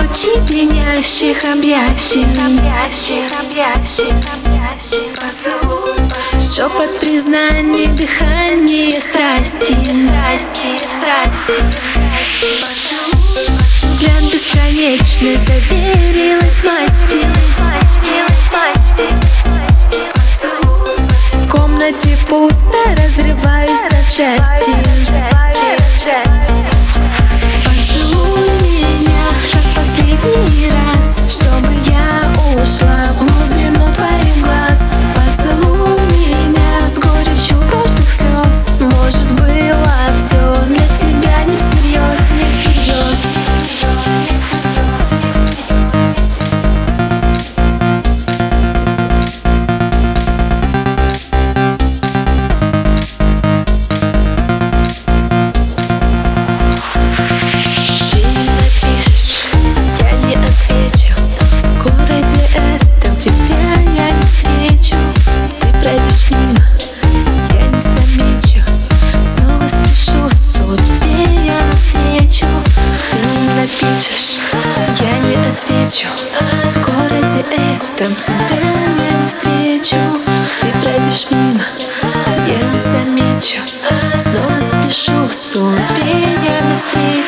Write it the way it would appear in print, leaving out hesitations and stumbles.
Лучи пьянящих объятий, шепот признаний, дыхание страсти, взгляд бесконечность доверилась масти. В комнате пусто, разрываюсь на части. Поцелуй меня как последний раз, чтобы я ушла в глубину твоих глаз. Поцелуй меня с горечью прошлых слез. Может, было все для тебя не всерьез, не всерьез. Я не отвечу, в городе этом тебя я не встречу. Ты пройдешь мимо, я не замечу, снова спешу с улыбкой навстречу.